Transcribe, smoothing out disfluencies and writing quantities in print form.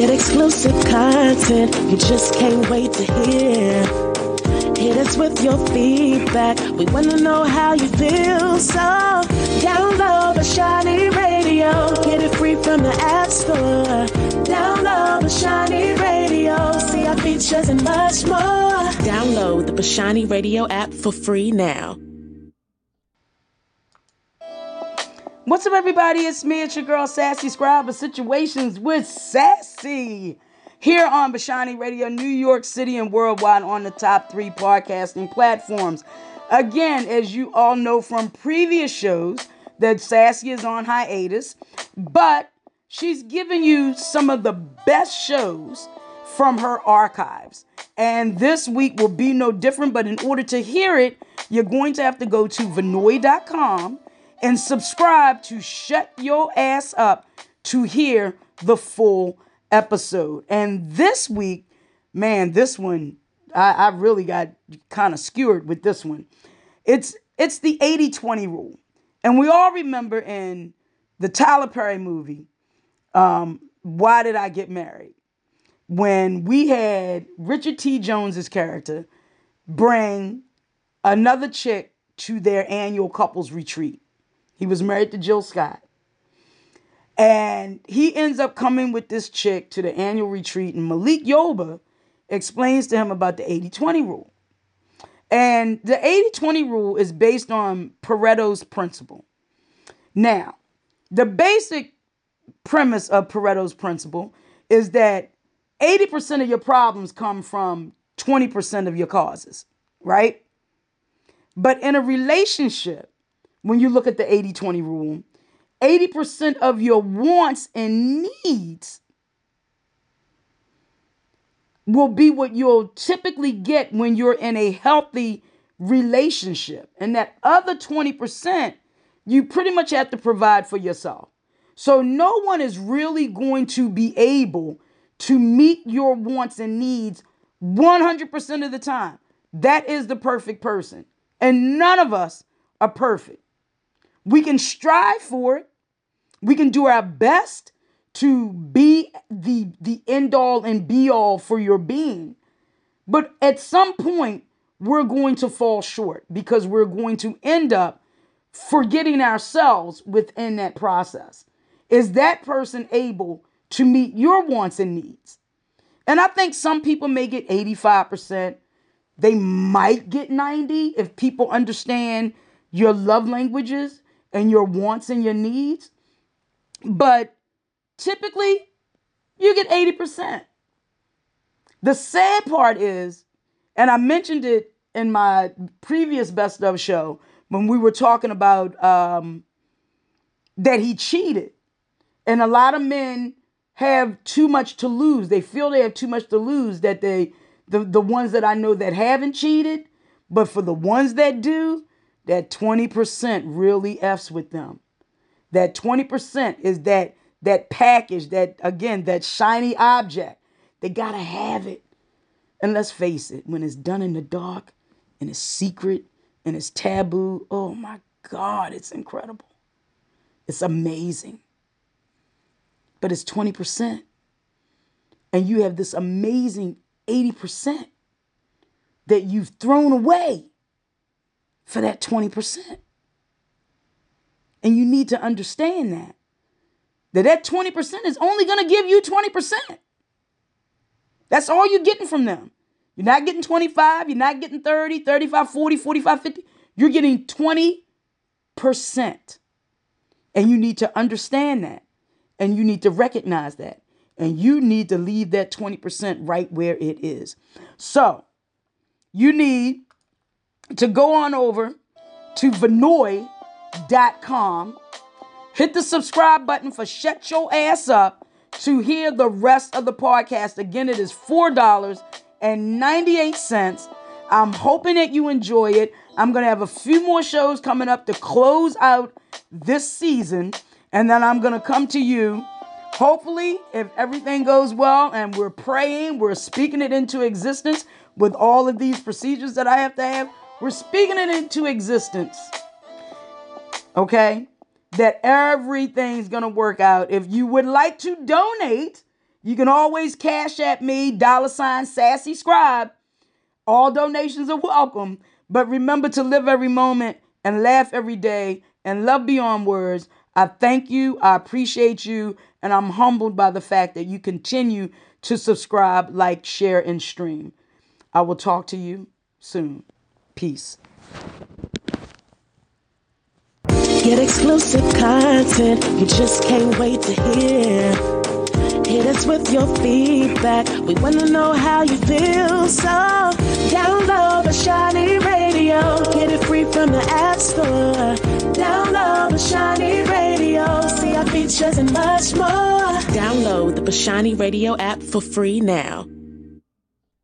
Get exclusive content you just can't wait to hear. Hit us with your feedback. We want to know how you feel. So download Bashani Radio. Get it free from the App Store. Download Bashani Radio. See our features and much more. Download the Bashani Radio app for free now. What's up, everybody? It's me, it's your girl, Sassy Scribe of Situations with Sassy. Here on Bashani Radio, New York City and worldwide on the top 3 podcasting platforms. Again, as you all know from previous shows, that Sassy is on hiatus, but she's giving you some of the best shows from her archives. And this week will be no different, but in order to hear it, you're going to have to go to Vinoy.com and subscribe to Shut Your Ass Up to hear the full episode. And this week, man, this one, I really got kind of skewered with this one. It's the 80-20 rule. And we all remember in the Tyler Perry movie, Why Did I Get Married? When we had Richard T. Jones's character bring another chick to their annual couples retreat. He was married to Jill Scott. And he ends up coming with this chick to the annual retreat. And Malik Yoba explains to him about the 80-20 rule. And the 80-20 rule is based on Pareto's principle. Now, the basic premise of Pareto's principle is that 80% of your problems come from 20% of your causes, right? But in a relationship, when you look at the 80-20 rule, 80% of your wants and needs will be what you'll typically get when you're in a healthy relationship. And that other 20%, you pretty much have to provide for yourself. So no one is really going to be able to meet your wants and needs 100% of the time. That is the perfect person. And none of us are perfect. We can strive for it. We can do our best to be the end all and be all for your being. But at some point, we're going to fall short because we're going to end up forgetting ourselves within that process. Is that person able to meet your wants and needs? And I think some people may get 85%. They might get 90% if people understand your love languages and your wants and your needs. But typically, you get 80%. The sad part is, and I mentioned it in my previous Best Of show when we were talking about that he cheated. And a lot of men have too much to lose. They feel they have too much to lose, that the ones that I know that haven't cheated. But for the ones that do, that 20% really F's with them. That 20% is that package, that shiny object. They gotta have it. And let's face it, when it's done in the dark and it's secret and it's taboo, oh my God, it's incredible. It's amazing. But it's 20%. And you have this amazing 80% that you've thrown away for that 20%. And you need to understand that 20% is only going to give you 20%. That's all you're getting from them. You're not getting 25, you're not getting 30, 35, 40, 45, 50. You're getting 20%. And you need to understand that. And you need to recognize that. And you need to leave that 20% right where it is. So, you need to go on over to Vinoy.com. Hit the subscribe button for Shut Your Ass Up to hear the rest of the podcast. Again, it is $4.98. I'm hoping that you enjoy it. I'm going to have a few more shows coming up to close out this season. And then I'm going to come to you, hopefully, if everything goes well and we're praying, we're speaking it into existence with all of these procedures that I have to have. We're speaking it into existence. Okay? That everything's going to work out. If you would like to donate, You can always cash at me, $Sassy Scribe. All donations are welcome. But remember to live every moment and laugh every day and love beyond words. I thank you. I appreciate you. And I'm humbled by the fact that you continue to subscribe, like, share, and stream. I will talk to you soon. Peace. Get exclusive content you just can't wait to hear. Hit us with your feedback. We want to know how you feel. So download Bashani Radio. Get it free from the App Store. Download Bashani Radio. See our features and much more. Download the Bashani Radio app for free now.